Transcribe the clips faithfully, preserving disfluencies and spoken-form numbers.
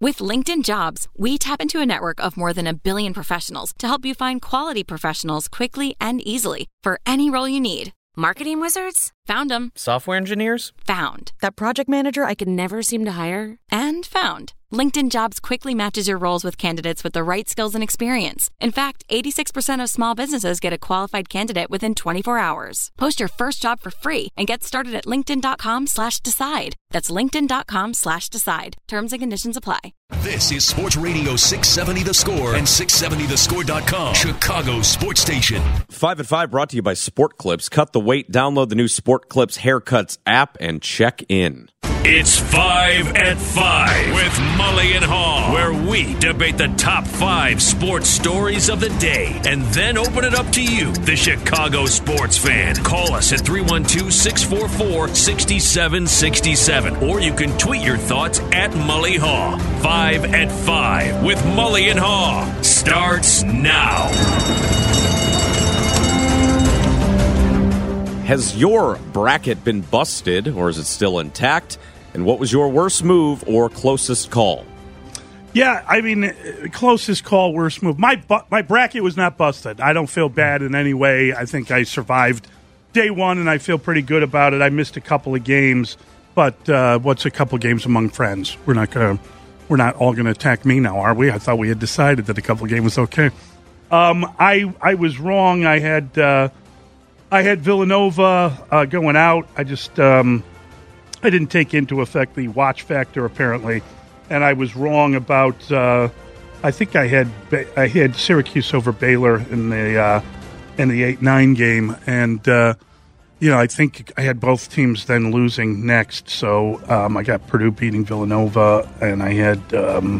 With LinkedIn Jobs, we tap into a network of more than a billion professionals to help you find quality professionals quickly and easily for any role you need. Marketing wizards? Found them. Software engineers? Found. That project manager I could never seem to hire? And found. LinkedIn Jobs quickly matches your roles with candidates with the right skills and experience. In fact, eighty-six percent of small businesses get a qualified candidate within twenty-four hours. Post your first job for free and get started at linkedin.com slash decide. That's linkedin.com slash decide. Terms and conditions apply. This is Sports Radio six seventy The Score and six seventy the score dot com, Chicago's sports station. Five at Five brought to you by Sport Clips. Cut the weight, download the new Sport Clips Haircuts app, and check in. It's Five at Five with Mully and Haw, where we debate the top five sports stories of the day and then open it up to you, the Chicago sports fan. Call us at three one two, six four four, six seven six seven, or you can tweet your thoughts at Mully Haw. Five at Five with Mully and Haw starts now. Has your bracket been busted, or is it still intact? And what was your worst move or closest call? Yeah, I mean, closest call, worst move. My bu- my bracket was not busted. I don't feel bad in any way. I think I survived day one, and I feel pretty good about it. I missed a couple of games, but uh, what's a couple of games among friends? We're not gonna, we're not all going to attack me now, are we? I thought we had decided that a couple of games was okay. Um, I I was wrong. I had uh, I had Villanova uh, going out. I just um, I didn't take into effect the watch factor apparently, and I was wrong about. Uh, I think I had I had Syracuse over Baylor in the uh, in the eight nine game, and uh, you know I think I had both teams then losing next. So um, I got Purdue beating Villanova, and I had um,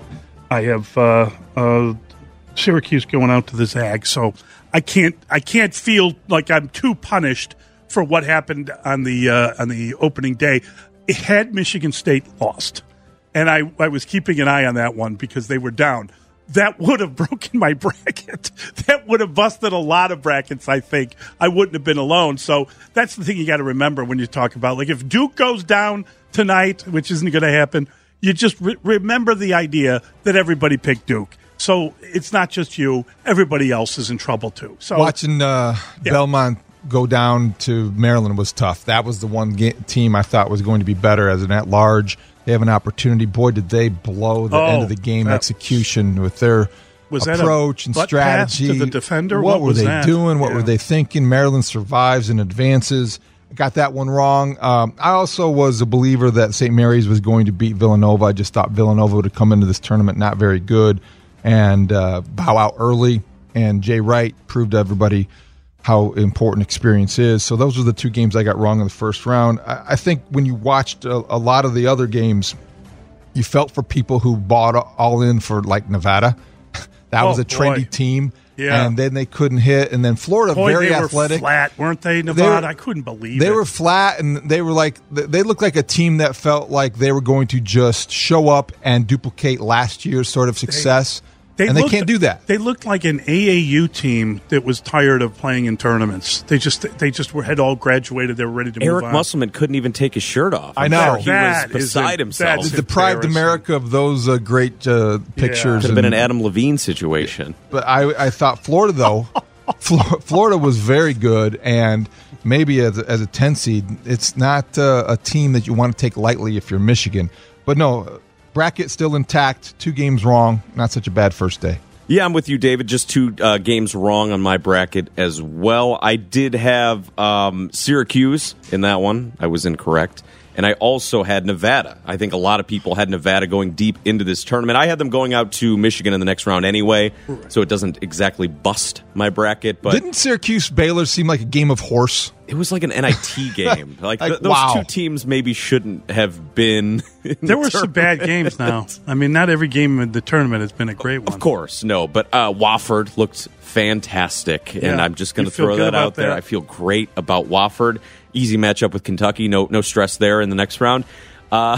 I have uh, uh, Syracuse going out to the Zag. So I can't I can't feel like I'm too punished for what happened on the uh, on the opening day. It had Michigan State lost, and I, I was keeping an eye on that one because they were down. That would have broken my bracket. That would have busted a lot of brackets, I think. I wouldn't have been alone. So that's the thing you got to remember when you talk about, like, if Duke goes down tonight, which isn't going to happen, you just re- remember the idea that everybody picked Duke. So it's not just you. Everybody else is in trouble, too. So Watching uh, yeah. Belmont go down to Maryland was tough. That was the one ga- team I thought was going to be better as an at-large. They have an opportunity. Boy, did they blow the oh, end of the game that, execution with their was approach and strategy. To the defender? What, what were was they that? doing? What yeah. were they thinking? Maryland survives and advances. Got that one wrong. Um, I also was a believer that Saint Mary's was going to beat Villanova. I just thought Villanova would have come into this tournament not very good and uh, bow out early. And Jay Wright proved to everybody how important experience is. So those were the two games I got wrong in the first round. I, I think when you watched a, a lot of the other games, you felt for people who bought all in for, like, Nevada. That oh, was a trendy boy. team. Yeah. And then they couldn't hit. And then Florida, boy, very they athletic. Were flat, weren't they, Nevada? They were, I couldn't believe they it. They were flat, and they were like, they looked like a team that felt like they were going to just show up and duplicate last year's sort of success. They, They and looked, they can't do that. They looked like an A A U team that was tired of playing in tournaments. They just they just were had all graduated. They were ready to Eric move on. Musselman couldn't even take his shirt off. I know. He that was beside a, himself. Deprived America of those uh, great uh, pictures. Yeah. Could have been an Adam Levine situation. But I, I thought Florida, though, Florida was very good, and maybe as a, as a ten seed, it's not uh, a team that you want to take lightly if you're Michigan. But no, bracket still intact, two games wrong, not such a bad first day. Yeah, I'm with you, David. Just two uh, games wrong on my bracket as well. I did have um, Syracuse in that one. I was incorrect. And I also had Nevada. I think a lot of people had Nevada going deep into this tournament. I had them going out to Michigan in the next round anyway, so it doesn't exactly bust my bracket. But didn't Syracuse Baylor seem like a game of horse? It was like an N I T game. Like, like th- those wow. two teams maybe shouldn't have been. In there the were some bad games now. I mean, not every game in the tournament has been a great one. Of course, no. But uh, Wofford looked fantastic, yeah. and I'm just going You to feel throw good that about out there. that? I feel great about Wofford. Easy matchup with Kentucky. No, no stress there in the next round. Uh,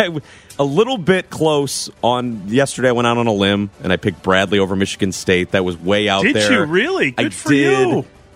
a little bit close on yesterday. I went out on a limb and I picked Bradley over Michigan State. That was way out Did there. you really? Good I for did. you.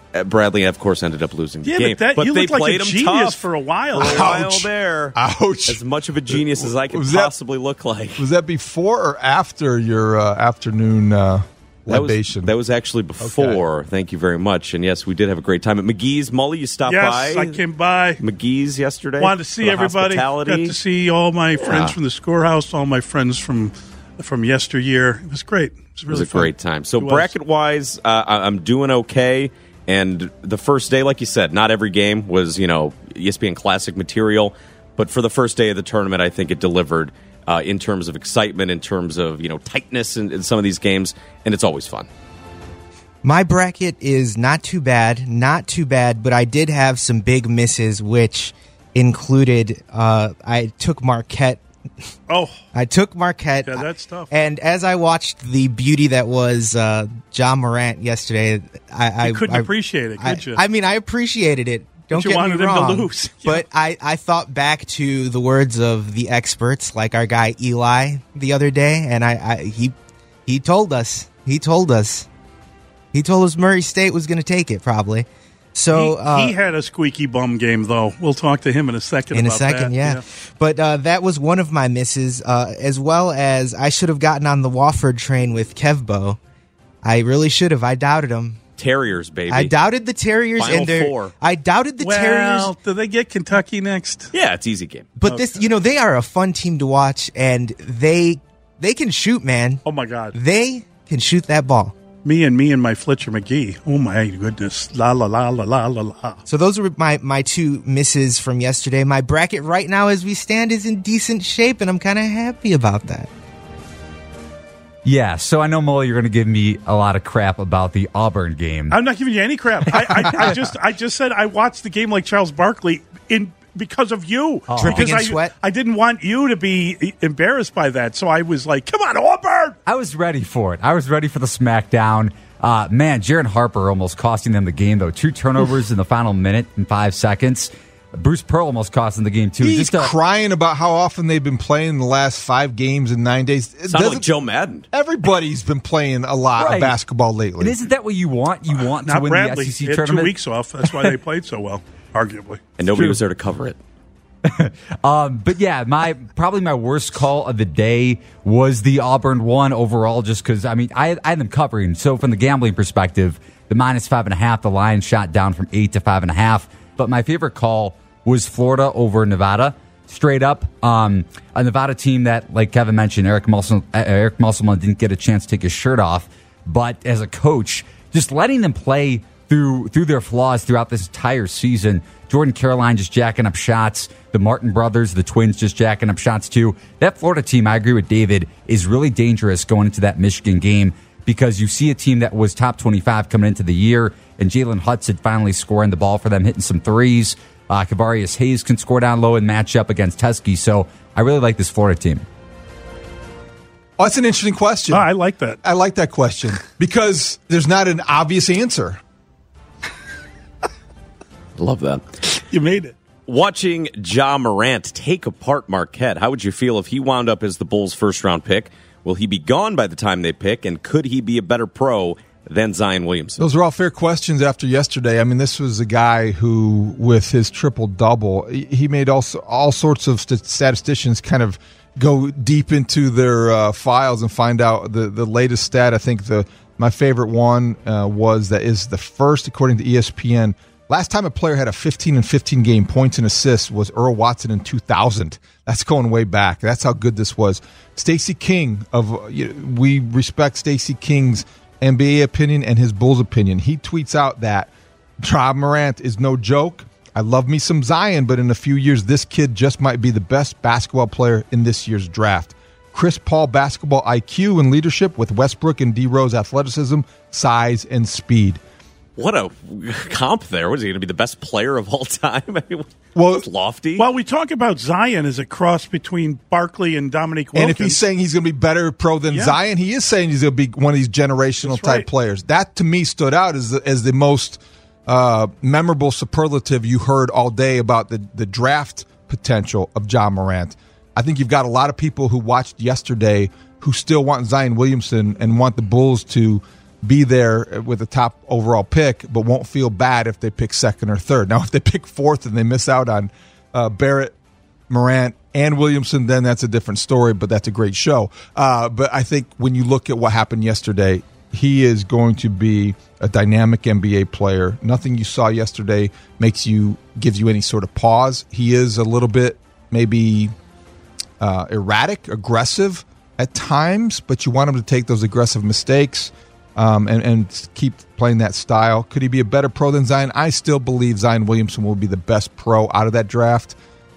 Bradley, of course, ended up losing the yeah, game. But, that, but you they looked like played a him genius tough for a while. For a while Ouch. there. Ouch. As much of a genius as I could Was that- possibly look like. Was that before or after your uh, afternoon uh, That was, libation? that was actually before. Okay. Thank you very much. And yes, we did have a great time at McGee's. Mully, you stopped yes, by? I came by. McGee's yesterday. Wanted to for see the everybody. hospitality. Got to see all my friends Yeah. from the Scorehouse, all my friends from from yesteryear. It was great. It was really It was a fun. great time. So It was. bracket-wise, uh, I- I'm doing okay. And the first day, like you said, not every game was, you know, E S P N Classic material. But for the first day of the tournament, I think it delivered uh, in terms of excitement, in terms of, you know, tightness in, in some of these games. And it's always fun. My bracket is not too bad, not too bad, but I did have some big misses, which included uh, I took Marquette. Oh, I took Marquette. Yeah, that's tough. And as I watched the beauty that was uh, John Morant yesterday, I, you I couldn't I, appreciate it, I, could you? I mean, I appreciated it. Don't you get wanted me him to wrong. lose. But I, I thought back to the words of the experts, like our guy Eli the other day, and I, I he he told us he told us he told us Murray State was going to take it probably. So he, uh, he had a squeaky bum game, though. We'll talk to him in a second. in a about second, that. yeah. But uh, that was one of my misses, uh, as well as I should have gotten on the Wofford train with Kevbo. I really should have. I doubted him. Terriers, baby. I doubted the Terriers. Final and their, four. I doubted the Well, Terriers. do they get Kentucky next? Yeah, it's an easy game. But this, you know, they are a fun team to watch, and they they can shoot, man. Oh my God, They can shoot that ball. me and me and my Fletcher McGee. Oh my goodness, la la la la la la la. So those were my, my two misses from yesterday. My bracket right now, as we stand, is in decent shape, and I'm kind of happy about that. Yeah, so I know, Mully, you're going to give me a lot of crap about the Auburn game. I'm not giving you any crap. I, I, I just I just said I watched the game like Charles Barkley in because of you. Oh. Dripping Because in I, sweat? I didn't want you to be embarrassed by that, so I was like, "Come on, Auburn!" I was ready for it. I was ready for the smackdown. Uh, man, Jaron Harper almost costing them the game, though. Two turnovers in the final minute and five seconds. Bruce Pearl almost cost them the game, too. He's Just a, crying about how often they've been playing the last five games in nine days. It Sound like doesn't- Joe Madden. Everybody's been playing a lot Right. of basketball lately. and isn't that what you want? You want to Not win Bradley. the S E C He had tournament? two weeks off. That's why they played so well, arguably. And nobody true. was there to cover it. Um, but yeah, my probably my worst call of the day was the Auburn one overall, just because I mean I, I had them covering. So from the gambling perspective, the minus five and a half, the line shot down from eight to five and a half. But my favorite call was Florida over Nevada, straight up. Um, a Nevada team that, like Kevin mentioned, Eric Musselman, Eric Musselman didn't get a chance to take his shirt off, but as a coach, just letting them play through through their flaws throughout this entire season. Jordan Caroline just jacking up shots. The Martin brothers, the twins, just jacking up shots too. That Florida team, I agree with David, is really dangerous going into that Michigan game because you see a team that was top twenty-five coming into the year, and Jalen Hudson finally scoring the ball for them, hitting some threes. Uh, Kavarius Hayes can score down low and match up against Tuskegee. So I really like this Florida team. Oh, that's an interesting question. Oh, I like that. I like that question because there's not an obvious answer. Love that. You made it. Watching Ja Morant take apart Marquette, how would you feel if he wound up as the Bulls' first-round pick? Will he be gone by the time they pick, and could he be a better pro than Zion Williamson? Those are all fair questions after yesterday. I mean, this was a guy who, with his triple-double, he made all, all sorts of st- statisticians kind of go deep into their uh, files and find out the, the latest stat. I think the my favorite one uh, was that is the first, according to E S P N, last time a player had a fifteen and fifteen game points and assists was Earl Watson in two thousand. That's going way back. That's how good this was. Stacey King, of you know, we respect Stacey King's N B A opinion and his Bulls opinion. He tweets out that Ja Morant is no joke. I love me some Zion, but in a few years, this kid just might be the best basketball player in this year's draft. Chris Paul basketball I Q and leadership with Westbrook and D Rose athleticism, size, and speed. What a comp there. Was he going to be the best player of all time? I mean, Well, that's lofty. Well, we talk about Zion as a cross between Barkley and Dominique Wilkins. And if he's saying he's going to be better pro than Yeah. Zion, he is saying he's going to be one of these generational That's type right. players. That to me stood out as the, as the most uh, memorable superlative you heard all day about the, the draft potential of Ja Morant. I think you've got a lot of people who watched yesterday who still want Zion Williamson and want the Bulls to be there with a top overall pick, but won't feel bad if they pick second or third. Now, if they pick fourth and they miss out on uh, Barrett, Morant, and Williamson, then that's a different story, but that's a great show. Uh, but I think when you look at what happened yesterday, he is going to be a dynamic N B A player. Nothing you saw yesterday makes you gives you any sort of pause. He is a little bit maybe uh, erratic, aggressive at times, but you want him to take those aggressive mistakes um, and, and keep playing that style. Could he be a better pro than Zion? I still believe Zion Williamson will be the best pro out of that draft,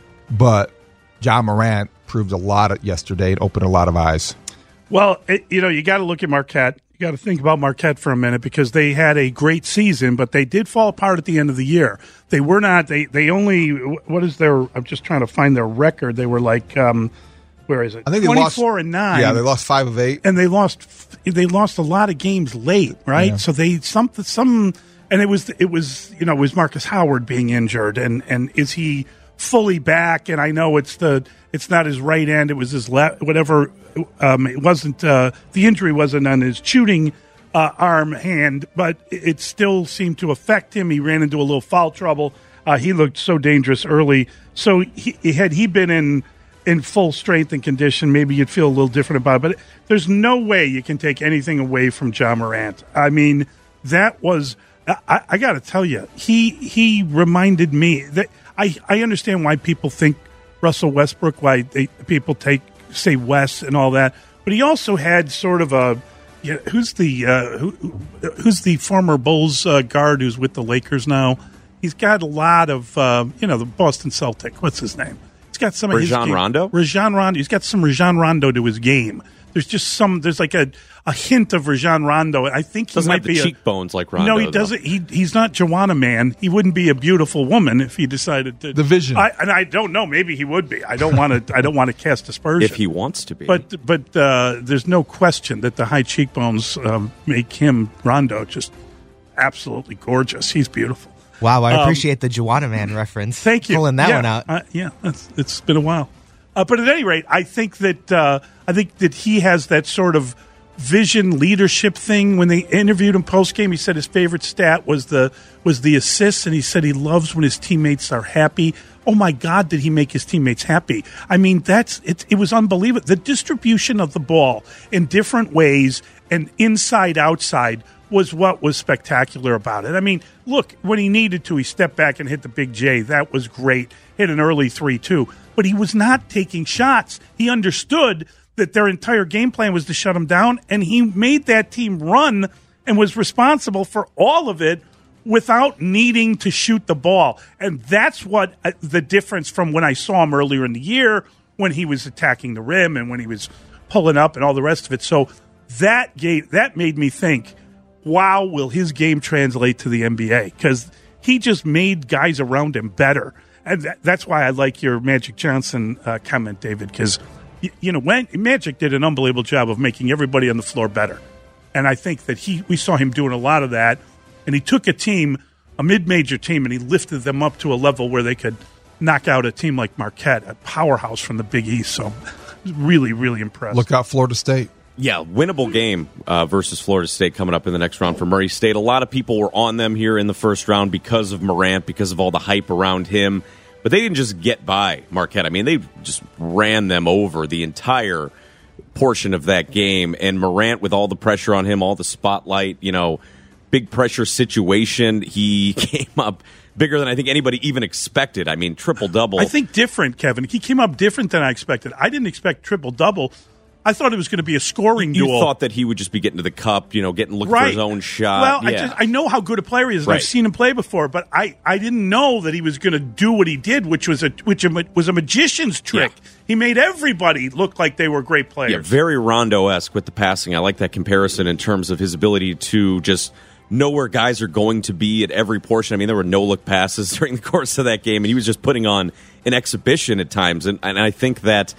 but Ja Morant proved a lot yesterday and opened a lot of eyes. Well, it, you know, you got to look at Marquette. You got to think about Marquette for a minute because they had a great season, but they did fall apart at the end of the year. They were not. They they only. What is their? I'm just trying to find their record. They were like, um, where is it? I think twenty-four lost, and nine. Yeah, they lost five of eight, and they lost. They lost a lot of games late, right? Yeah. So they some some, and it was it was you know it was Marcus Howard being injured, and and is he fully back? And I know it's the it's not his right end. It was his left. Whatever. Um, it wasn't uh, the injury wasn't on his shooting uh, arm hand, but it still seemed to affect him. He ran into a little foul trouble. Uh, he looked so dangerous early. So he, had he been in in full strength and condition, maybe you'd feel a little different about it. But there's no way you can take anything away from Ja Morant. I mean, that was I, I got to tell you, he he reminded me that I I understand why people think Russell Westbrook, why they, people take. say Wes and all that, but he also had sort of a you know, who's the uh, who, who's the former Bulls uh, guard who's with the Lakers now. He's got a lot of uh, you know the Boston Celtic. What's his name? He's got some of his Rajon game. Rondo. Rajon Rondo. He's got some Rajon Rondo to his game. There's just some. There's like a, a hint of Rajon Rondo. I think he doesn't might have the be cheekbones a, like Rondo. No, he doesn't. He he's not Joanna Man. He wouldn't be a beautiful woman if he decided to. The vision. I, and I don't know. Maybe he would be. I don't want to. I don't want to cast aspersion. If he wants to be, but but uh, there's no question that the high cheekbones um, make him Rondo just absolutely gorgeous. He's beautiful. Wow, I Um, appreciate the Joanna Man reference. Thank you. Pulling that yeah, one out. Uh, yeah, it's, it's been a while. Uh, but at any rate, I think that uh, I think that he has that sort of vision leadership thing. When they interviewed him post game, he said his favorite stat was the was the assists, and he said he loves when his teammates are happy. Oh my God, did he make his teammates happy? I mean, that's it. It was unbelievable. The distribution of the ball in different ways and inside outside was what was spectacular about it. I mean, look, when he needed to, he stepped back and hit the big J. That was great. Hit an early three too. But he was not taking shots. He understood that their entire game plan was to shut him down, and he made that team run and was responsible for all of it without needing to shoot the ball. And that's what uh, the difference from when I saw him earlier in the year when he was attacking the rim and when he was pulling up and all the rest of it. So that gave, that made me think, wow, will his game translate to the N B A? Because he just made guys around him better. And that, that's why I like your Magic Johnson uh, comment, David, because, you, you know, when Magic did an unbelievable job of making everybody on the floor better. And I think that he we saw him doing a lot of that. And he took a team, a mid-major team, and he lifted them up to a level where they could knock out a team like Marquette, a powerhouse from the Big East. So really, really impressed. Look out, Florida State. Yeah, winnable game uh, versus Florida State coming up in the next round for Murray State. A lot of people were on them here in the first round because of Morant, because of all the hype around him. But they didn't just get by Marquette. I mean, they just ran them over the entire portion of that game. And Morant, with all the pressure on him, all the spotlight, you know, big pressure situation, he came up bigger than I think anybody even expected. I mean, triple-double. I think different, Kevin. He came up different than I expected. I didn't expect triple-double. I thought it was going to be a scoring you duel. You thought that he would just be getting to the cup, you know, getting looking right. for his own shot. Well, yeah. I, just, I know how good a player he is. And right. I've seen him play before, but I, I didn't know that he was going to do what he did, which was a which was a magician's trick. Yeah. He made everybody look like they were great players. Yeah, very Rondo-esque with the passing. I like that comparison in terms of his ability to just know where guys are going to be at every portion. I mean, there were no-look passes during the course of that game, and he was just putting on an exhibition at times. And, and I think that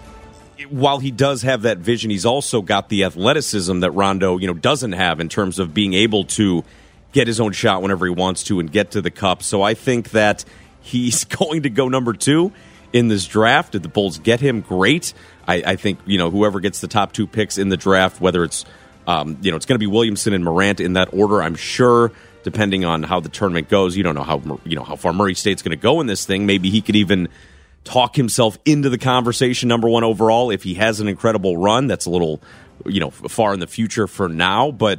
while he does have that vision, he's also got the athleticism that Rondo, you know, doesn't have in terms of being able to get his own shot whenever he wants to and get to the cup. So I think that he's going to go number two in this draft. Did the Bulls get him? Great. I, I think, you know, whoever gets the top two picks in the draft, whether it's Um, you know, it's going to be Williamson and Morant in that order, I'm sure, depending on how the tournament goes. You don't know how you know how far Murray State's going to go in this thing. Maybe he could even talk himself into the conversation, number one overall, if he has an incredible run. That's a little, you know, far in the future for now. But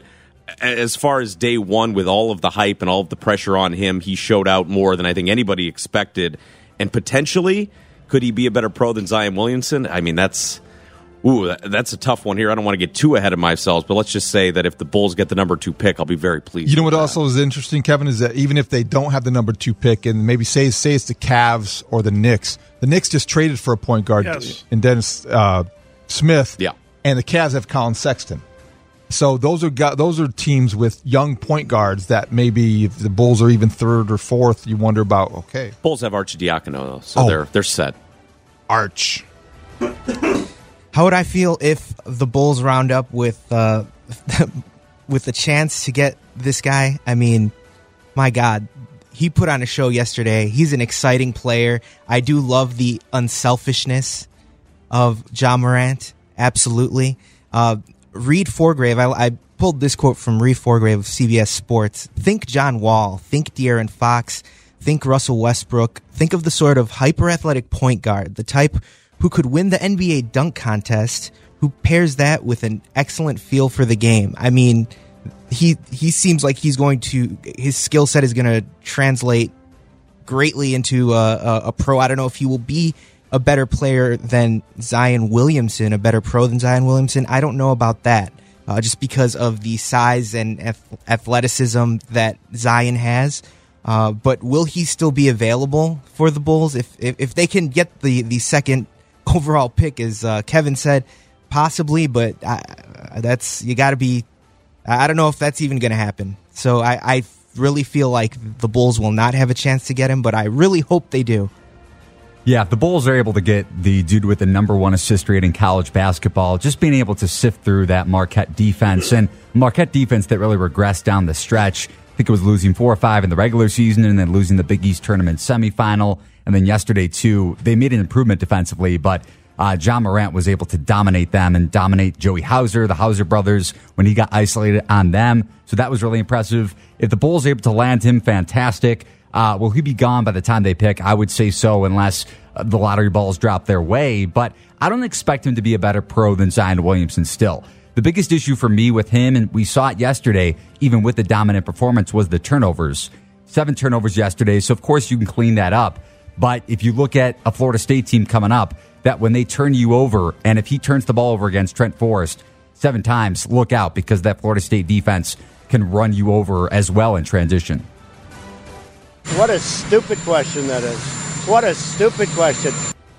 as far as day one, with all of the hype and all of the pressure on him, he showed out more than I think anybody expected. And potentially, could he be a better pro than Zion Williamson? I mean, that's ooh, that's a tough one here. I don't want to get too ahead of myself, but let's just say that if the Bulls get the number two pick, I'll be very pleased. You know what that. also is interesting, Kevin, is that even if they don't have the number two pick, and maybe say say it's the Cavs or the Knicks, the Knicks just traded for a point guard yes. in Dennis uh, Smith, yeah. and the Cavs have Colin Sexton. So those are those are teams with young point guards that maybe if the Bulls are even third or fourth, you wonder about. Okay, Bulls have Arcidiacono, though, so oh. they're they're set. Arch. How would I feel if the Bulls round up with uh, with the chance to get this guy? I mean, my God, he put on a show yesterday. He's an exciting player. I do love the unselfishness of Ja Morant. Absolutely. Uh, Reed Forgrave, I, I pulled this quote from Reed Forgrave of C B S Sports. Think John Wall, think De'Aaron Fox, think Russell Westbrook, think of the sort of hyper-athletic point guard, the type who could win the N B A dunk contest, who pairs that with an excellent feel for the game. I mean, he he seems like he's going to, his skill set is going to translate greatly into a, a, a pro. I don't know if he will be a better player than Zion Williamson, a better pro than Zion Williamson. I don't know about that, uh, just because of the size and athleticism that Zion has. Uh, but will he still be available for the Bulls if if, if they can get the, the second overall pick, as uh, Kevin said, possibly? But I, that's you got to be. I don't know if that's even going to happen. So I, I really feel like the Bulls will not have a chance to get him, but I really hope they do. Yeah, if the Bulls are able to get the dude with the number one assist rate in college basketball, just being able to sift through that Marquette defense, and Marquette defense that really regressed down the stretch. I think it was losing four or five in the regular season and then losing the Big East tournament semifinal. And then yesterday, too, they made an improvement defensively, but uh, Ja Morant was able to dominate them and dominate Joey Hauser, the Hauser brothers, when he got isolated on them. So that was really impressive. If the Bulls are able to land him, fantastic. Uh, will he be gone by the time they pick? I would say so, unless uh, the lottery balls drop their way. But I don't expect him to be a better pro than Zion Williamson still. The biggest issue for me with him, and we saw it yesterday, even with the dominant performance, was the turnovers. Seven turnovers yesterday, so of course you can clean that up. But if you look at a Florida State team coming up, that when they turn you over, and if he turns the ball over against Trent Forrest seven times, look out, because that Florida State defense can run you over as well in transition. What a stupid question that is. What a stupid question.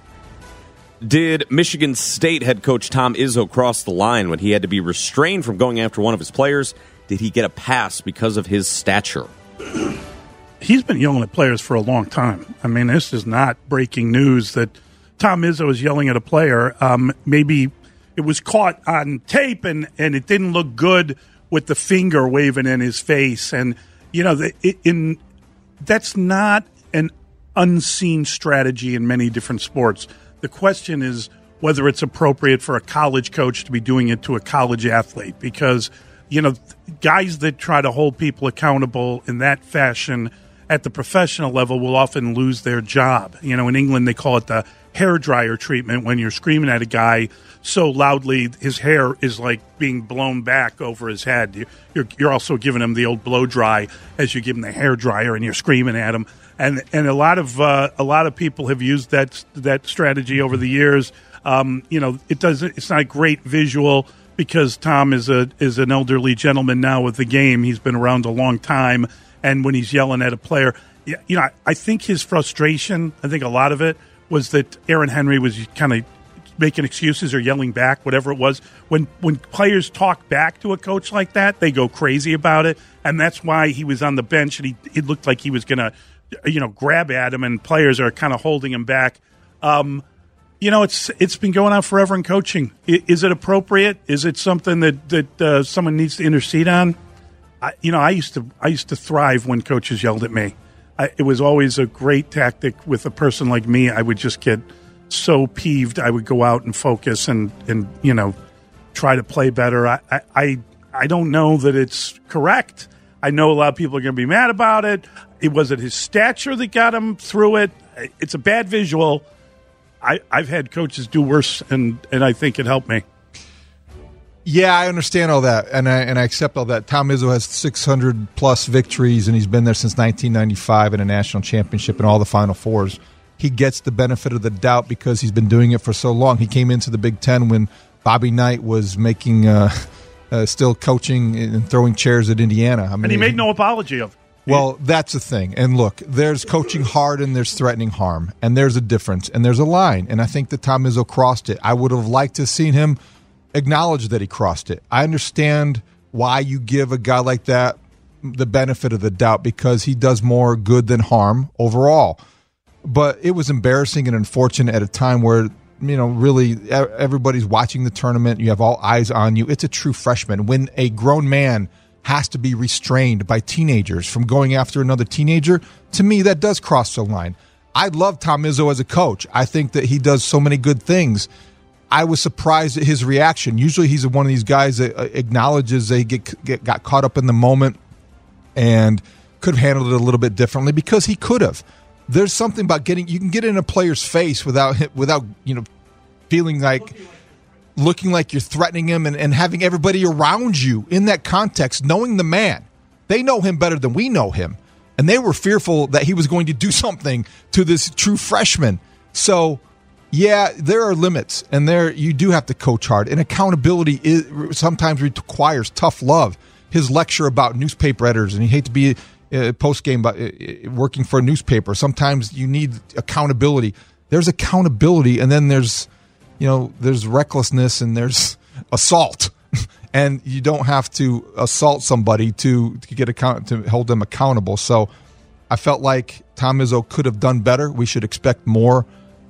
Did Michigan State head coach Tom Izzo cross the line when he had to be restrained from going after one of his players? Did he get a pass because of his stature? He's been yelling at players for a long time. I mean, this is not breaking news that Tom Izzo is yelling at a player. Um, maybe it was caught on tape and, and it didn't look good with the finger waving in his face. And, you know, the, in that's not an unseen strategy in many different sports. The question is whether it's appropriate for a college coach to be doing it to a college athlete, because, you know, guys that try to hold people accountable in that fashion at the professional level will often lose their job. You know, in England, they call it the hairdryer treatment, when you're screaming at a guy so loudly his hair is like being blown back over his head. You're, you're also giving him the old blow dry as you give him the hair dryer and you're screaming at him. And and a lot of uh, a lot of people have used that that strategy over the years. Um, you know, it doesn't. It's not a great visual because Tom is a is an elderly gentleman now with the game. He's been around a long time, and when he's yelling at a player, you know, I, I think his frustration. I think a lot of it was that Aaron Henry was kind of making excuses or yelling back, whatever it was. When when players talk back to a coach like that, they go crazy about it, and that's why he was on the bench and he it looked like he was going to, you know, grab at him, and players are kind of holding him back. Um, you know, it's it's been going on forever in coaching. I, is it appropriate? Is it something that that uh, someone needs to intercede on? I, you know, I used to I used to thrive when coaches yelled at me. I, it was always a great tactic with a person like me. I would just get so peeved. I would go out and focus and and you know try to play better. I I I don't know that it's correct. I know a lot of people are going to be mad about it. It was it his stature that got him through it. It's a bad visual. I, I've had coaches do worse, and, and I think it helped me. Yeah, I understand all that, and I and I accept all that. Tom Izzo has six hundred plus victories, and he's been there since nineteen ninety-five in a national championship and all the Final Fours. He gets the benefit of the doubt because he's been doing it for so long. He came into the Big Ten when Bobby Knight was making, uh, uh, still coaching and throwing chairs at Indiana. I mean, and he made no apology of it. Well, that's the thing. And look, there's coaching hard and there's threatening harm, and there's a difference, and there's a line. And I think that Tom Izzo crossed it. I would have liked to have seen him acknowledge that he crossed it. I understand why you give a guy like that the benefit of the doubt because he does more good than harm overall. But it was embarrassing and unfortunate at a time where, you know, really everybody's watching the tournament. You have all eyes on you. It's a true freshman. When a grown man has to be restrained by teenagers from going after another teenager, to me, that does cross the line. I love Tom Izzo as a coach. I think that he does so many good things. I was surprised at his reaction. Usually he's one of these guys that acknowledges they get, get got caught up in the moment and could have handled it a little bit differently because he could have. There's something about getting you can get in a player's face without without you know feeling like looking like you're threatening him and, and having everybody around you in that context knowing the man. They know him better than we know him, and they were fearful that he was going to do something to this true freshman. So yeah, there are limits, and there you do have to coach hard, and accountability is, sometimes requires tough love. His lecture about newspaper editors, and you hate to be Uh, post game, uh, working for a newspaper. Sometimes you need accountability. There's accountability, and then there's, you know, there's recklessness and there's assault, and you don't have to assault somebody to to get account to hold them accountable. So, I felt like Tom Izzo could have done better. We should expect more.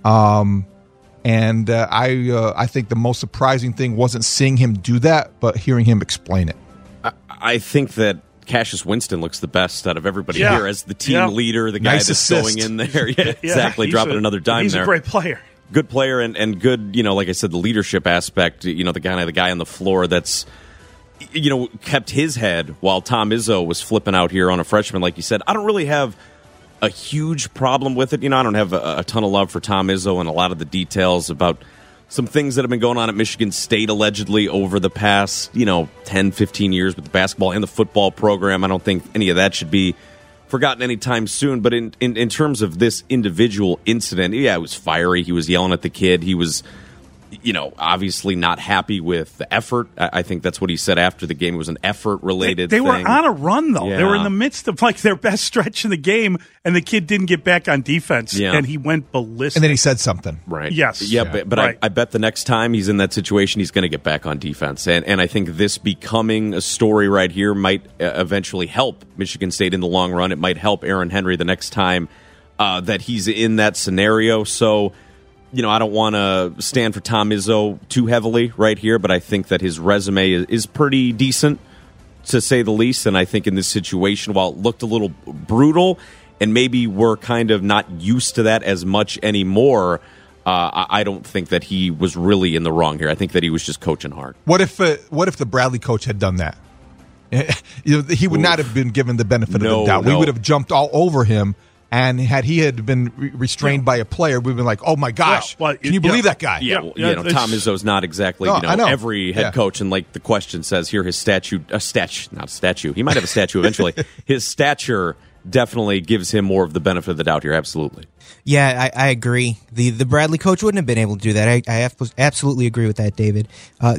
Um, and uh, I uh, I think the most surprising thing wasn't seeing him do that, but hearing him explain it. I, I think that Cassius Winston looks the best out of everybody yeah. here as the team yeah. leader, the guy nice that's assist. going in there. Yeah, exactly, he's dropping a, another dime he's there. He's a great player. Good player and, and good, you know, like I said, the leadership aspect, you know, the guy the guy on the floor that's, you know, kept his head while Tom Izzo was flipping out here on a freshman, like you said. I don't really have a huge problem with it. You know, I don't have a, a ton of love for Tom Izzo and a lot of the details about some things that have been going on at Michigan State allegedly over the past, you know, ten, fifteen years with the basketball and the football program. I don't think any of that should be forgotten anytime soon. But in, in, in terms of this individual incident, yeah, it was fiery. He was yelling at the kid. He was, you know, obviously not happy with the effort. I, I think that's what he said after the game. It was an effort-related They, they thing. were on a run, though. Yeah. They were in the midst of, like, their best stretch in the game, and the kid didn't get back on defense, Yeah. and he went ballistic. And then he said something. Right. Yes. Yeah, Yeah. but, but Right. I, I bet the next time he's in that situation, he's going to get back on defense. And and I think this becoming a story right here might uh, eventually help Michigan State in the long run. It might help Aaron Henry the next time uh, that he's in that scenario. So, you know, I don't want to stand for Tom Izzo too heavily right here, but I think that his resume is, is pretty decent, to say the least. And I think in this situation, while it looked a little brutal, and maybe we're kind of not used to that as much anymore, uh, I, I don't think that he was really in the wrong here. I think that he was just coaching hard. What if uh, what if the Bradley coach had done that? You know, he would Oof. not have been given the benefit No, of the doubt. no. We would have jumped all over him. And had he had been re- restrained Yeah. by a player, we've been like, "Oh my gosh, Yeah, well, can you yeah. believe that guy?" Yeah, Yeah, well, yeah, you know, it's- Tom Izzo's not exactly No, you know, I know. every head Yeah. coach, and like the question says here, his statue, a statue, not a statue. He might have a statue eventually. His stature definitely gives him more of the benefit of the doubt here. Absolutely. Yeah, I, I agree. The the Bradley coach wouldn't have been able to do that. I, I have- absolutely agree with that, David. Uh,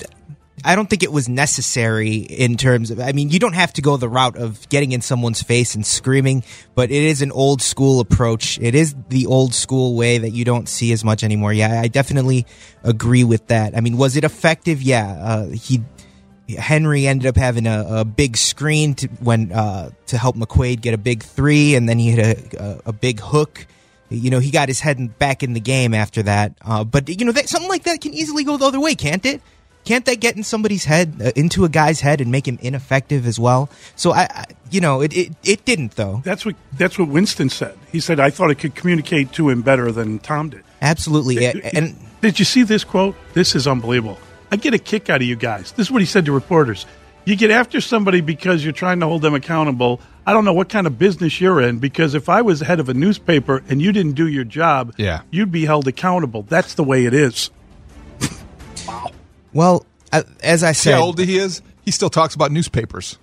I don't think it was necessary in terms of, I mean, you don't have to go the route of getting in someone's face and screaming, but it is an old school approach. It is the old school way that you don't see as much anymore. Yeah, I definitely agree with that. I mean, was it effective? Yeah. Uh, he, Henry ended up having a, a big screen to, when, uh, to help McQuaid get a big three, and then he had a, a, a big hook. You know, he got his head in, back in the game after that. Uh, but, you know, that, something like that can easily go the other way, can't it? Can't that get in somebody's head, uh, into a guy's head, and make him ineffective as well? So, I, I you know, it, it it didn't, though. That's what that's what Winston said. He said, I thought I could communicate to him better than Tom did. Absolutely. And Did you see this quote? This is unbelievable. I get a kick out of you guys. This is what he said to reporters. You get after somebody because you're trying to hold them accountable. I don't know what kind of business you're in, because if I was head of a newspaper and you didn't do your job, yeah. you'd be held accountable. That's the way it is. Wow. Well, uh, as I said, how old he is? He still talks about newspapers.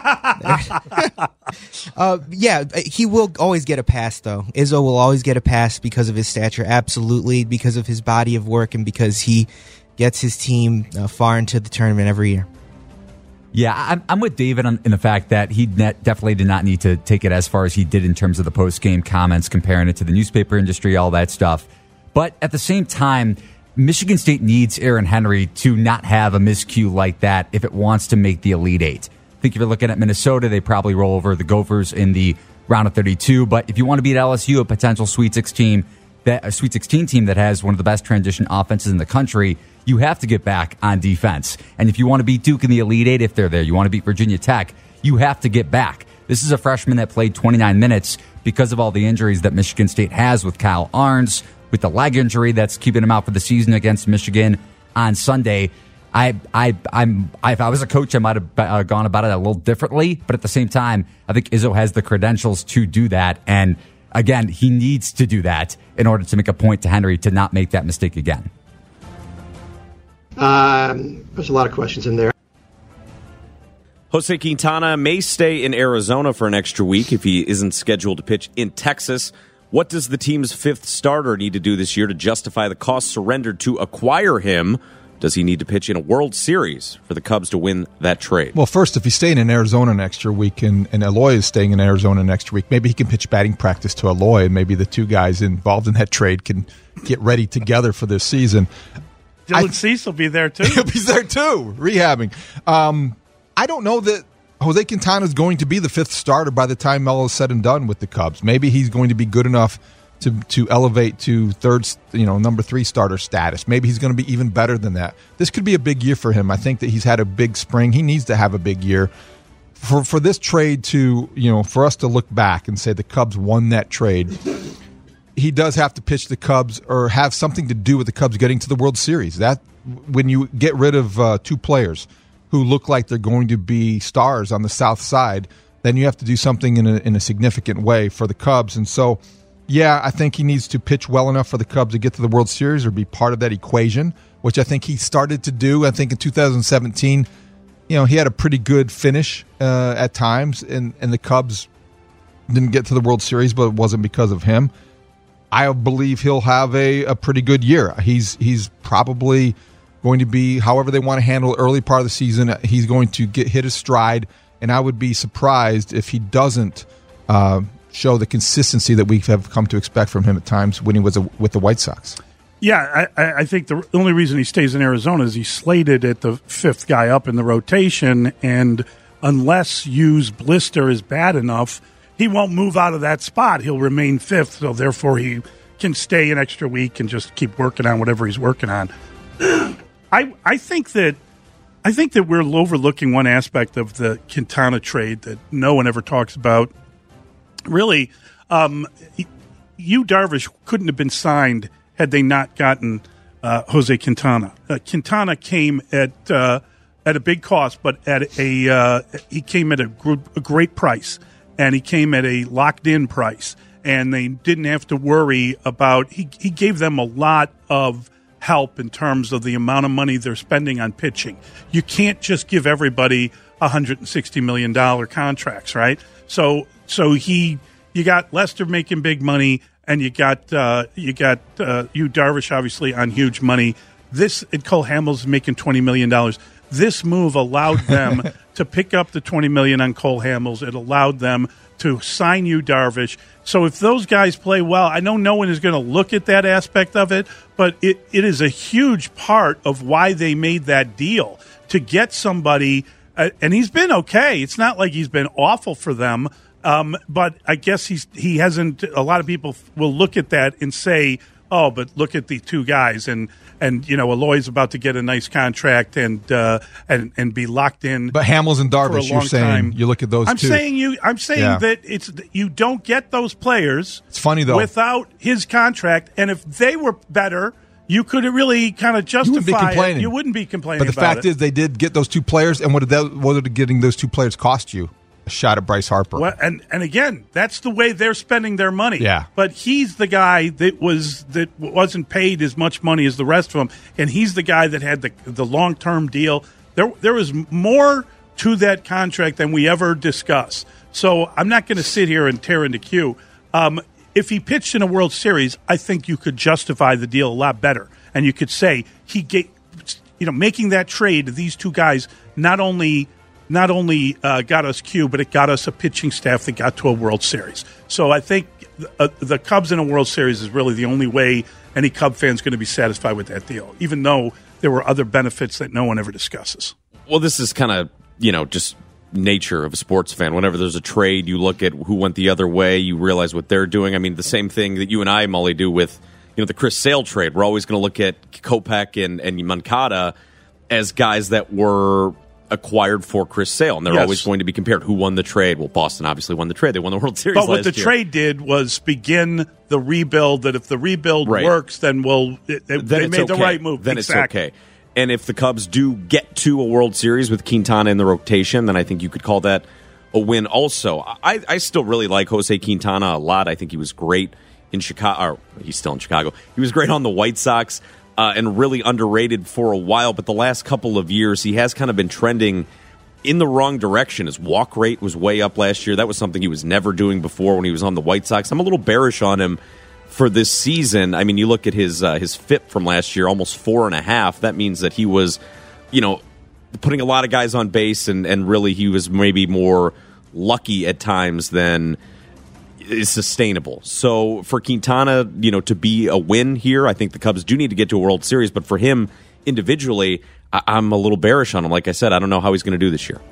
uh, yeah, he will always get a pass, though. Izzo will always get a pass because of his stature, absolutely, because of his body of work, and because he gets his team uh, far into the tournament every year. Yeah, I'm, I'm with David on, in the fact that he net definitely did not need to take it as far as he did in terms of the post-game comments, comparing it to the newspaper industry, all that stuff. But at the same time, Michigan State needs Aaron Henry to not have a miscue like that if it wants to make the Elite Eight. I think if you're looking at Minnesota, they probably roll over the Gophers in the round of thirty-two. But if you want to beat L S U, a potential Sweet sixteen, that a Sweet sixteen team that has one of the best transition offenses in the country, you have to get back on defense. And if you want to beat Duke in the Elite Eight, if they're there, you want to beat Virginia Tech, you have to get back. This is a freshman that played twenty-nine minutes because of all the injuries that Michigan State has with Kyle Arns, with the leg injury that's keeping him out for the season against Michigan on Sunday. I, I, I'm, I, if I was a coach, I might have uh, gone about it a little differently. But at the same time, I think Izzo has the credentials to do that. And again, he needs to do that in order to make a point to Henry to not make that mistake again. Um, there's a lot of questions in there. Jose Quintana may stay in Arizona for an extra week if he isn't scheduled to pitch in Texas. What does the team's fifth starter need to do this year to justify the cost surrendered to acquire him? Does he need to pitch in a World Series for the Cubs to win that trade? Well, first, if he's staying in Arizona next year week and, and Eloy is staying in Arizona next week, maybe he can pitch batting practice to Eloy, and maybe the two guys involved in that trade can get ready together for this season. Dylan Cease will be there, too. He'll be there, too, rehabbing. Um, I don't know that Jose Quintana is going to be the fifth starter by the time Melo is said and done with the Cubs. Maybe he's going to be good enough to to elevate to third, you know, number three starter status. Maybe he's going to be even better than that. This could be a big year for him. I think that he's had a big spring. He needs to have a big year. For for this trade to, you know, for us to look back and say the Cubs won that trade, he does have to pitch the Cubs or have something to do with the Cubs getting to the World Series. That when you get rid of uh, two players who look like they're going to be stars on the South Side, then you have to do something in a, in a significant way for the Cubs. And so, yeah, I think he needs to pitch well enough for the Cubs to get to the World Series or be part of that equation, which I think he started to do. I think in two thousand seventeen, you know, he had a pretty good finish uh, at times, and, and the Cubs didn't get to the World Series, but it wasn't because of him. I believe he'll have a, a pretty good year. He's he's probably going to be, however they want to handle early part of the season, he's going to get hit his stride, and I would be surprised if he doesn't uh, show the consistency that we have come to expect from him at times when he was a, with the White Sox. Yeah, I, I think the only reason he stays in Arizona is he's slated at the fifth guy up in the rotation, and unless Yu's blister is bad enough, he won't move out of that spot. He'll remain fifth, so therefore he can stay an extra week and just keep working on whatever he's working on. I I think that I think that we're overlooking one aspect of the Quintana trade that no one ever talks about. Really, um, Yu Darvish couldn't have been signed had they not gotten uh, Jose Quintana. Uh, Quintana came at uh, at a big cost, but at a uh, he came at a, gr- a great price, and he came at a locked-in price, and they didn't have to worry about. He he gave them a lot of help in terms of the amount of money they're spending on pitching. You can't just give everybody one hundred sixty million dollars contracts, right? So so he you got Lester making big money, and you got uh, you got uh, Yu Darvish obviously on huge money. This and Cole Hamels making twenty million dollars. This move allowed them to pick up the twenty million dollars on Cole Hamels. It allowed them to sign Yu Darvish. So if those guys play well, I know no one is going to look at that aspect of it, but it, it is a huge part of why they made that deal, to get somebody, uh, and he's been okay. It's not like he's been awful for them, um, but I guess he's he hasn't. A lot of people will look at that and say, oh, but look at the two guys, and and you know Eloy's about to get a nice contract and uh, and and be locked in. But Hamels and Darvish, you're saying time. You look at those I'm two. saying you. I'm saying yeah. that it's you don't get those players. It's funny though without his contract, and if they were better, you could really kind of justify You wouldn't be complaining. it. You wouldn't be complaining. But the about fact it. is, they did get those two players, and what did that, what did getting those two players cost you? A shot at Bryce Harper. Well, and and again, that's the way they're spending their money. Yeah. But he's the guy that was that wasn't paid as much money as the rest of them, and he's the guy that had the the long term deal. There there was more to that contract than we ever discussed. So I'm not going to sit here and tear into Q. Um, if he pitched in a World Series, I think you could justify the deal a lot better, and you could say he gave, you know, making that trade to these two guys not only. Not only uh, got us Q, but it got us a pitching staff that got to a World Series. So I think uh, the Cubs in a World Series is really the only way any Cub fan is going to be satisfied with that deal, even though there were other benefits that no one ever discusses. Well, this is kind of, you know, just nature of a sports fan. Whenever there's a trade, you look at who went the other way, you realize what they're doing. I mean, the same thing that you and I, Mully, do with, you know, the Chris Sale trade. We're always going to look at Kopech and, and Moncada as guys that were acquired for Chris Sale, and they're Yes. always going to be compared. Who won the trade? Well, Boston obviously won the trade. They won the World Series But what last the year. trade did was begin the rebuild, that if the rebuild Right. works, then we'll it, Then they it's made the okay. right move. Then exactly. it's okay. And if the Cubs do get to a World Series with Quintana in the rotation, then I think you could call that a win also. I, I still really like Jose Quintana a lot. I think he was great in Chicago. Or he's still in Chicago. He was great on the White Sox uh, and really underrated for a while. But the last couple of years, he has kind of been trending in the wrong direction. His walk rate was way up last year. That was something he was never doing before when he was on the White Sox. I'm a little bearish on him for this season. I mean, you look at his uh, his F I P from last year, almost four and a half. That means that he was, you know, putting a lot of guys on base, and, and really he was maybe more lucky at times than is sustainable. So for Quintana, you know, to be a win here, I think the Cubs do need to get to a World Series. But for him individually, I- I'm a little bearish on him. Like I said, I don't know how he's going to do this year.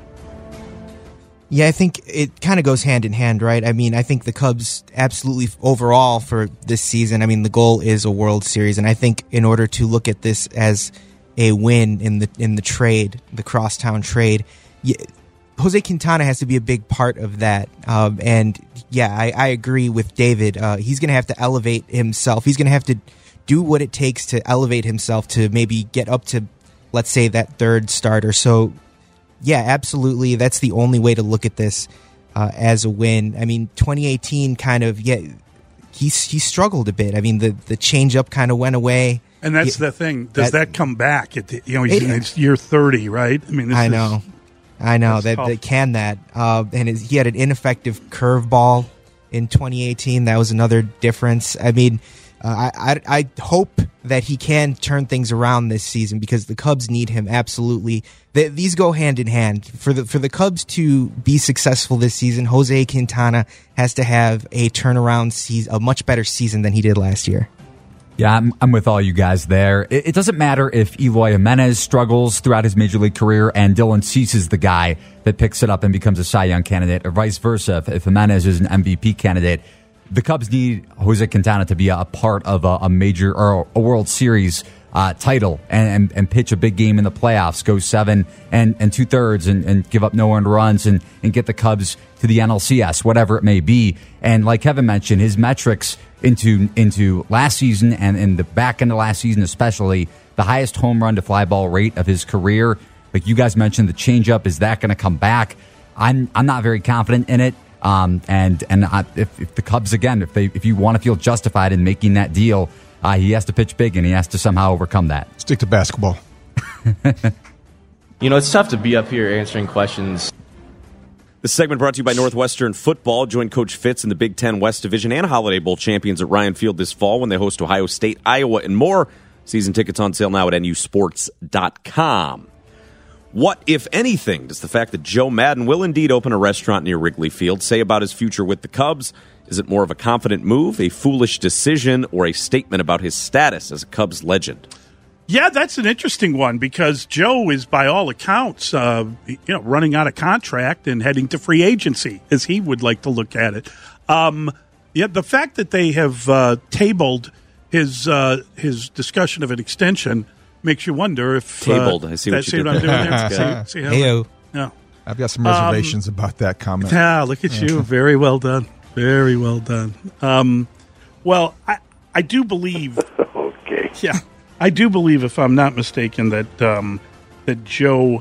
Yeah, I think it kind of goes hand in hand, right? I mean, I think the Cubs absolutely overall for this season, I mean, the goal is a World Series. And I think in order to look at this as a win in the in the trade, the crosstown trade, yeah, Jose Quintana has to be a big part of that. Um, and yeah, I, I agree with David. Uh, he's going to have to elevate himself. He's going to have to do what it takes to elevate himself to maybe get up to, let's say, that third starter. So yeah, absolutely. That's the only way to look at this uh, as a win. I mean, twenty eighteen kind of, yeah, he, he struggled a bit. I mean, the, the changeup kind of went away. And that's He- the thing. Does that, that- come back? At the, you know, he's It- in his year thirty, right? I mean, this I is- know. I know That's that tough. they can that. Uh, and his, he had an ineffective curveball in twenty eighteen. That was another difference. I mean, uh, I, I I hope that he can turn things around this season because the Cubs need him absolutely. They, these go hand in hand. For the for the Cubs to be successful this season, Jose Quintana has to have a turnaround season, a much better season than he did last year. Yeah, I'm, I'm with all you guys there. It, it doesn't matter if Eloy Jimenez struggles throughout his major league career and Dylan Cease is the guy that picks it up and becomes a Cy Young candidate, or vice versa. If, if Jimenez is an M V P candidate, the Cubs need Jose Quintana to be a, a part of a, a major or a World Series uh, title and, and, and pitch a big game in the playoffs, go seven and, and two thirds and, and give up no earned runs and, and get the Cubs to the N L C S, whatever it may be. And like Kevin mentioned, his metrics into into last season and in the back end of last season, especially the highest home run to fly ball rate of his career. Like you guys mentioned, the changeup, is that going to come back? I'm I'm not very confident in it. Um, and and I, if, if the Cubs again, if they if you want to feel justified in making that deal, uh, he has to pitch big and he has to somehow overcome that. Stick to basketball. You know, it's tough to be up here answering questions. This segment brought to you by Northwestern Football. Join Coach Fitz in the Big Ten West Division and Holiday Bowl champions at Ryan Field this fall when they host Ohio State, Iowa, and more. Season tickets on sale now at N U sports dot com. What, if anything, does the fact that Joe Madden will indeed open a restaurant near Wrigley Field say about his future with the Cubs? Is it more of a confident move, a foolish decision, or a statement about his status as a Cubs legend? Yeah, that's an interesting one because Joe is, by all accounts, uh, you know, running out of contract and heading to free agency, as he would like to look at it. Um, yeah, the fact that they have uh, tabled his uh, his discussion of an extension makes you wonder if Tabled. Uh, I see what that- you see did what I'm there. doing there. That's see, see how Heyo. yeah. I've got some reservations about that comment. Yeah, look at you. Very well done. Very well done. Um, well, I I do believe. Okay. Yeah. I do believe, if I'm not mistaken, that um, that Joe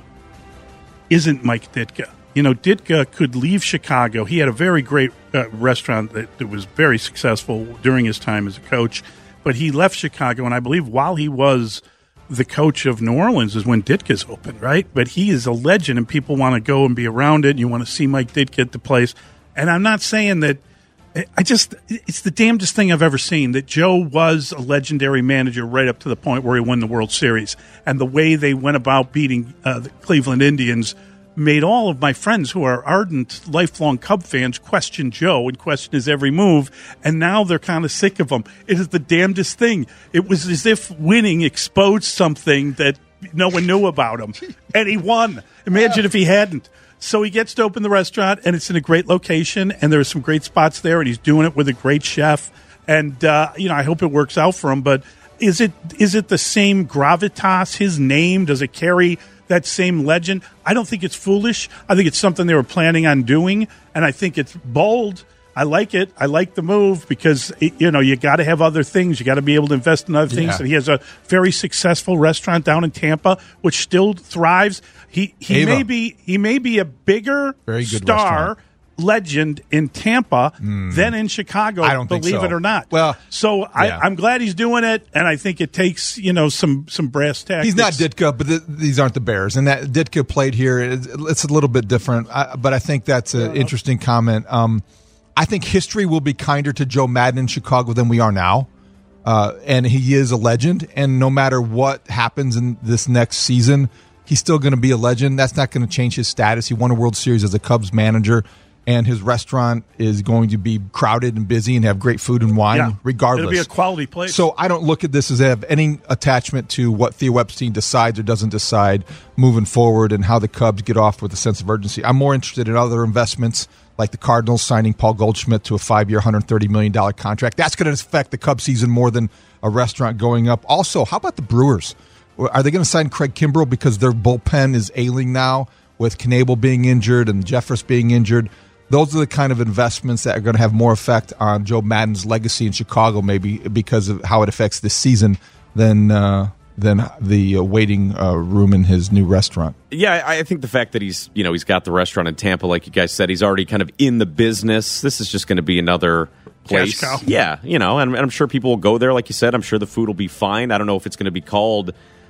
isn't Mike Ditka. You know, Ditka could leave Chicago. He had a very great uh, restaurant that, that was very successful during his time as a coach, but he left Chicago, and I believe while he was the coach of New Orleans is when Ditka's opened, right? But he is a legend, and people want to go and be around it, and you want to see Mike Ditka at the place. And I'm not saying that – I just – it's the damnedest thing I've ever seen, that Joe was a legendary manager right up to the point where he won the World Series. And the way they went about beating uh, the Cleveland Indians – made all of my friends who are ardent, lifelong Cub fans question Joe and question his every move, and now they're kind of sick of him. It is the damnedest thing. It was as if winning exposed something that no one knew about him, and he won. Imagine if he hadn't. So he gets to open the restaurant, and it's in a great location, and there are some great spots there, and he's doing it with a great chef. And, uh, you know, I hope it works out for him, but is it is it the same gravitas, his name? Does it carry that same legend? I don't think it's foolish. I think it's something they were planning on doing, and I think it's bold. I like it. I like the move because, it, you know, you got to have other things. You got to be able to invest in other things. Yeah. And he has a very successful restaurant down in Tampa, which still thrives. He he Ava. may be he may be a bigger Very good star restaurant. legend in Tampa than in Chicago. I don't think believe so. it or not. Well, so yeah. I, I'm glad he's doing it, and I think it takes you know some some brass tactics. He's not Ditka, but th- these aren't the Bears. And that Ditka played here. It's, it's a little bit different, I, but I think that's an Yeah. interesting comment. Um, I think history will be kinder to Joe Madden in Chicago than we are now. Uh, and he is a legend. And no matter what happens in this next season, he's still going to be a legend. That's not going to change his status. He won a World Series as a Cubs manager, and his restaurant is going to be crowded and busy and have great food and wine, Yeah. regardless. It'll be a quality place. So I don't look at this as I have any attachment to what Theo Epstein decides or doesn't decide moving forward and how the Cubs get off with a sense of urgency. I'm more interested in other investments, like the Cardinals signing Paul Goldschmidt to a five-year, one hundred thirty million dollars contract. That's going to affect the Cubs season more than a restaurant going up. Also, how about the Brewers? Are they going to sign Craig Kimbrell because their bullpen is ailing now with Knebel being injured and Jeffress being injured? Those are the kind of investments that are going to have more effect on Joe Madden's legacy in Chicago, maybe because of how it affects this season than uh, than the uh, waiting uh, room in his new restaurant. Yeah, I think the fact that he's you know he's got the restaurant in Tampa, like you guys said, he's already kind of in the business. This is just going to be another place. Cash cow. Yeah, you know, and, and I'm sure people will go there. Like you said, I'm sure the food will be fine. I don't know if it's going to be called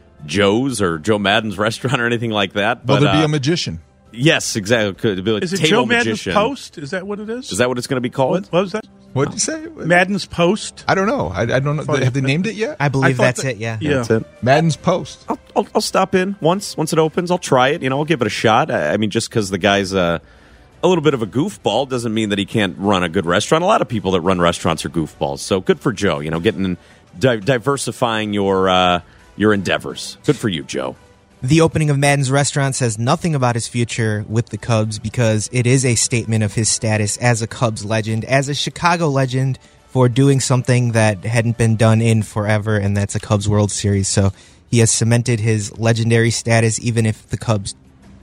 Joe's or Joe Madden's restaurant or anything like that. Will But there be uh, a magician? yes, exactly. Could be like is it table Joe Madden's magician. Post? Is that what it is? Is that what it's going to be called? What, what was that? What did you say? Madden's Post? I don't know. I, I don't know. Have they named it yet? I believe thought that's that- it, yeah. Yeah. That's it. Madden's Post. I'll, I'll, I'll stop in once once it opens. I'll try it. You know, I'll give it a shot. I, I mean, just because the guy's a, a little bit of a goofball doesn't mean that he can't run a good restaurant. A lot of people that run restaurants are goofballs. So good for Joe. You know, getting di- diversifying your uh, your endeavors. Good for you, Joe. The opening of Madden's restaurant says nothing about his future with the Cubs because it is a statement of his status as a Cubs legend, as a Chicago legend, for doing something that hadn't been done in forever, and that's a Cubs World Series. So he has cemented his legendary status, even if the Cubs,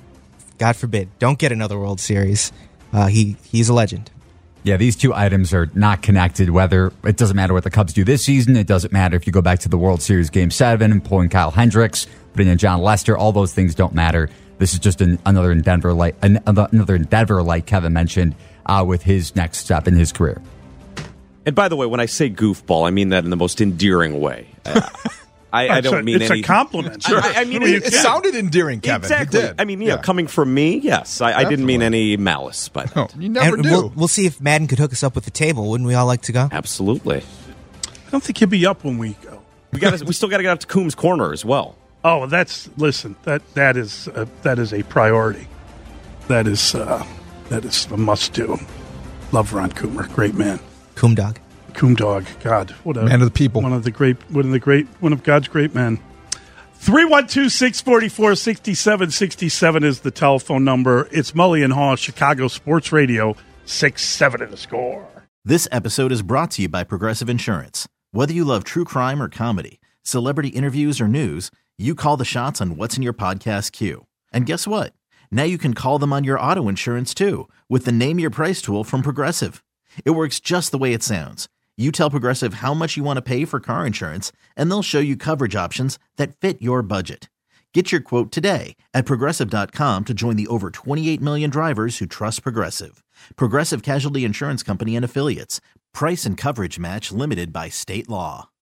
God forbid, don't get another World Series. Uh, he he's a legend. Yeah, these two items are not connected. Whether it doesn't matter what the Cubs do this season, it doesn't matter if you go back to the World Series Game Seven and pulling Kyle Hendricks, putting in John Lester. All those things don't matter. This is just an, another endeavor, like an, another endeavor, like Kevin mentioned, uh, with his next step in his career. And by the way, when I say goofball, I mean that in the most endearing way. Uh, I, I don't It's a- mean it's any. a compliment. I, I- I mean, Sure. It, it sounded endearing, Kevin. exactly. It did. I mean, yeah, coming from me, yes. I, I didn't mean Definitely. any malice, but No, you never and do. we'll, we'll see if Madden could hook us up with the table. Wouldn't we all like to go? absolutely. I don't think he'll be up when we go. We got. We still got to get out to Coombs Corner as well. Oh, that's listen. That that is uh, that is a priority. That is uh, that is a must do. Love Ron Coomer, great man. Coom Dog. Coom Dog, God, what a Man of the people. One of the great, one of the great, one of God's great men. three one two, six four four, six seven six seven is the telephone number. It's Mully and Haw, Chicago Sports Radio, six seven in the score. This episode is brought to you by Progressive Insurance. Whether you love true crime or comedy, celebrity interviews or news, you call the shots on what's in your podcast queue. And guess what? Now you can call them on your auto insurance too with the Name Your Price tool from Progressive. It works just the way it sounds. You tell Progressive how much you want to pay for car insurance, and they'll show you coverage options that fit your budget. Get your quote today at Progressive dot com to join the over twenty-eight million drivers who trust Progressive. Progressive Casualty Insurance Company and Affiliates. Price and coverage match limited by state law.